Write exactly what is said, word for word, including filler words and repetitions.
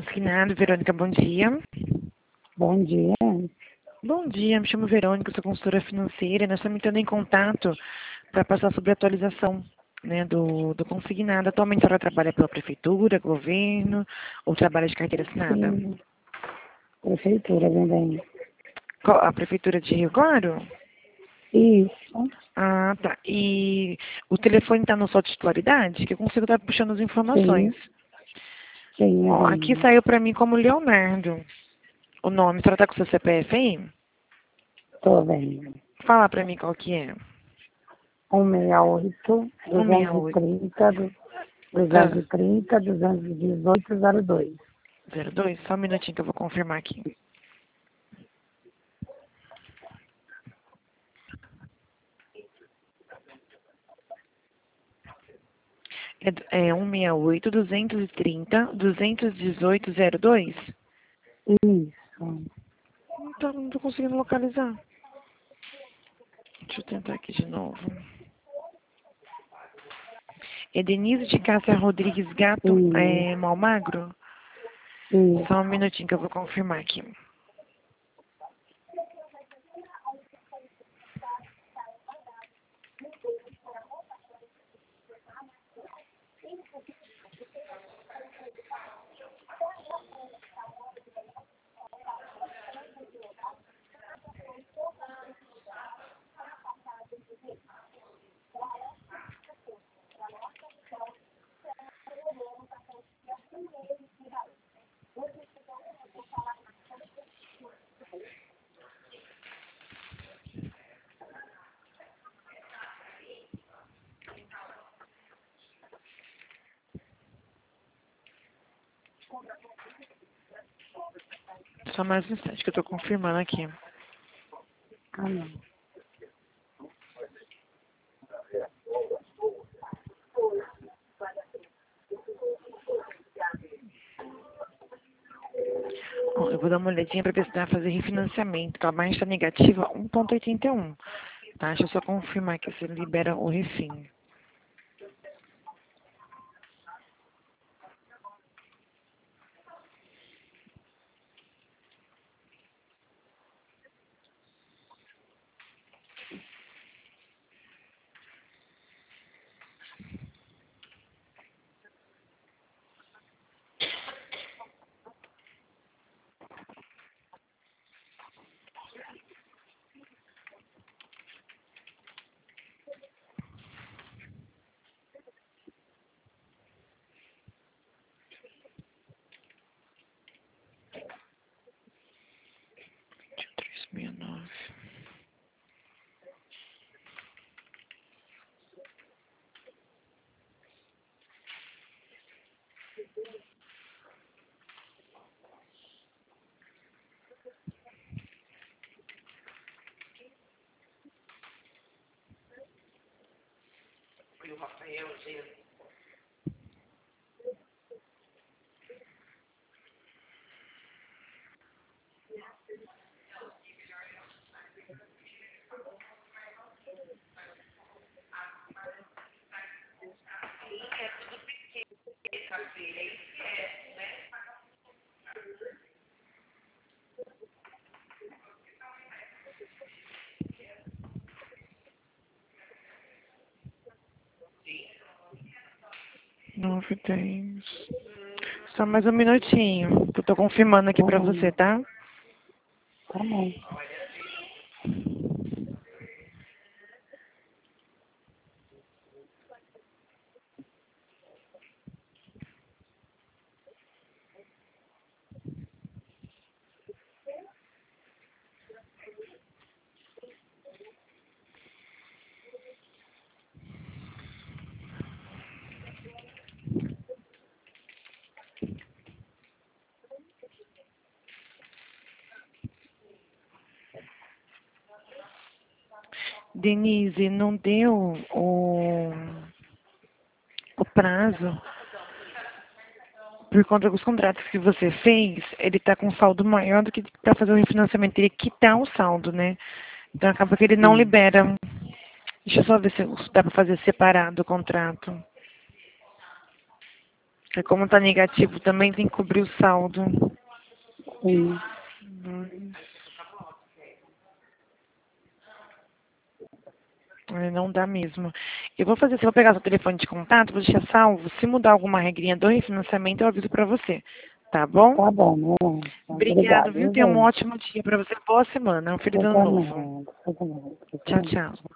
Consignado, Verônica, bom dia. Bom dia. Bom dia, me chamo Verônica, sou consultora financeira. Nós estamos entrando em contato para passar sobre a atualização, né, do, do consignado. Atualmente a senhora trabalha pela prefeitura, governo, ou trabalha de carteira assinada? Sim, prefeitura também. Qual- A prefeitura de Rio Claro? Isso. Ah, tá. E o telefone está na sua titularidade? Que eu consigo estar puxando as informações. Sim, sim, Ó, é aqui bem. saiu para mim como Leonardo. O nome, a senhora está com o seu C P F aí? Tô bem. Fala para mim qual que é. um seis oito, duzentos e cento e sessenta e oito. trinta, duzentos Ah, e trinta, duzentos e dezoito, zero dois. zero dois? Só um minutinho que eu vou confirmar aqui. É, d- é cento e sessenta e oito, duzentos e trinta, duzentos e dezoito, zero dois? Isso. Então, não tô conseguindo localizar. Deixa eu tentar aqui de novo. É Denise de Cássia Rodrigues Gato, Isso. é, Malmagro? Isso. Só um minutinho que eu vou confirmar aqui. Só mais um instante que eu tô confirmando aqui. Ah, não. Ó, eu vou dar uma olhadinha para ver se dá pra fazer refinanciamento. A margem está negativa um vírgula oitenta e um. Tá? Deixa eu só confirmar que você libera o refim. três sessenta e nove. nove, dez. Só mais um minutinho, que eu tô confirmando aqui Tá pra bom. você, tá? Tá bom. Denise, não deu o, o prazo por conta dos contratos que você fez, ele tá com saldo maior do que para fazer o refinanciamento. Ele quitar o saldo, né? Então acaba que ele não Sim. libera. Deixa eu só ver se dá para fazer separado o contrato. E como tá negativo, também tem que cobrir o saldo. Sim. Hum. É, não dá mesmo. Eu vou fazer, se eu vou pegar seu telefone de contato, vou deixar salvo. Se mudar alguma regrinha do refinanciamento, eu aviso pra você. Tá bom? Tá bom, né? Obrigado, Obrigada, viu? viu, Tenha um bem? ótimo dia pra você. Boa semana. Um feliz Você ano novo. também. Você também. Você Tchau, também. tchau.